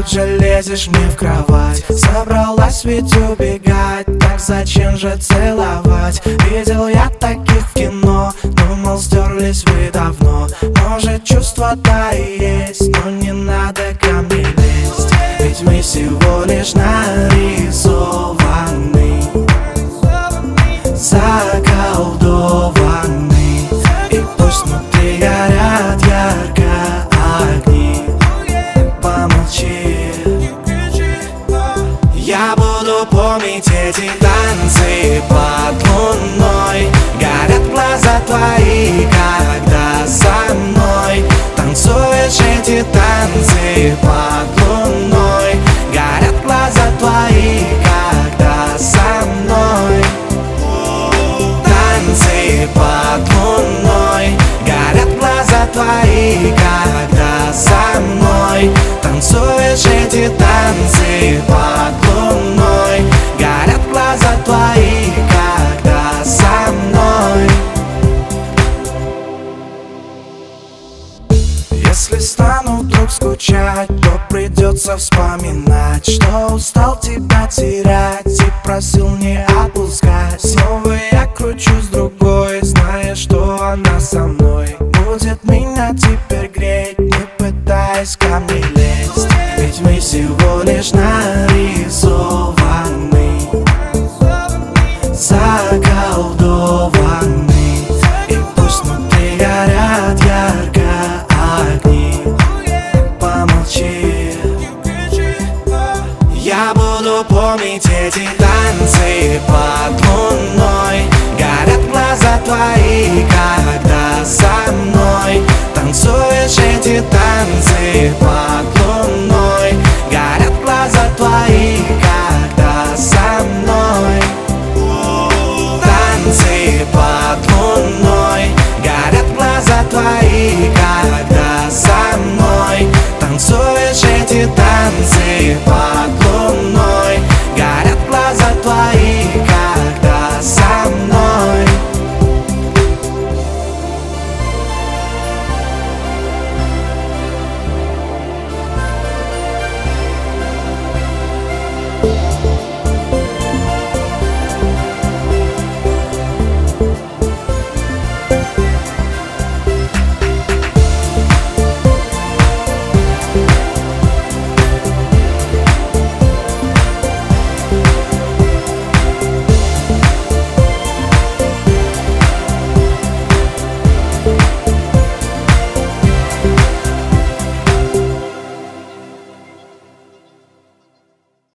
тут же лезешь мне в кровать. Собралась ведь убегать, так зачем же целовать? Видел я таких в кино, думал, стерлись вы давно. Может, чувства-то и есть, но не надо ко мне лезть. Ведь мы всего лишь нарисованы, заколдованы. И пусть внутри горят ярко огни, помолчи. Я буду помнить эти танцы под луной. Горят глаза твои, когда со мной танцуешь эти танцы под луной. Горят глаза твои, когда со мной танцы под луной. Горят глаза твои, когда со мной танцуешь эти танцы под луной. Горят глаза твои, когда со мной. Если стану вдруг скучать, то придется вспоминать, что устал тебя терять и просил не отпускать. Снова я кручусь другой, зная, что она со мной. Будет меня теперь греть, не пытаясь ко мне лезть. Ведь мы всего лишь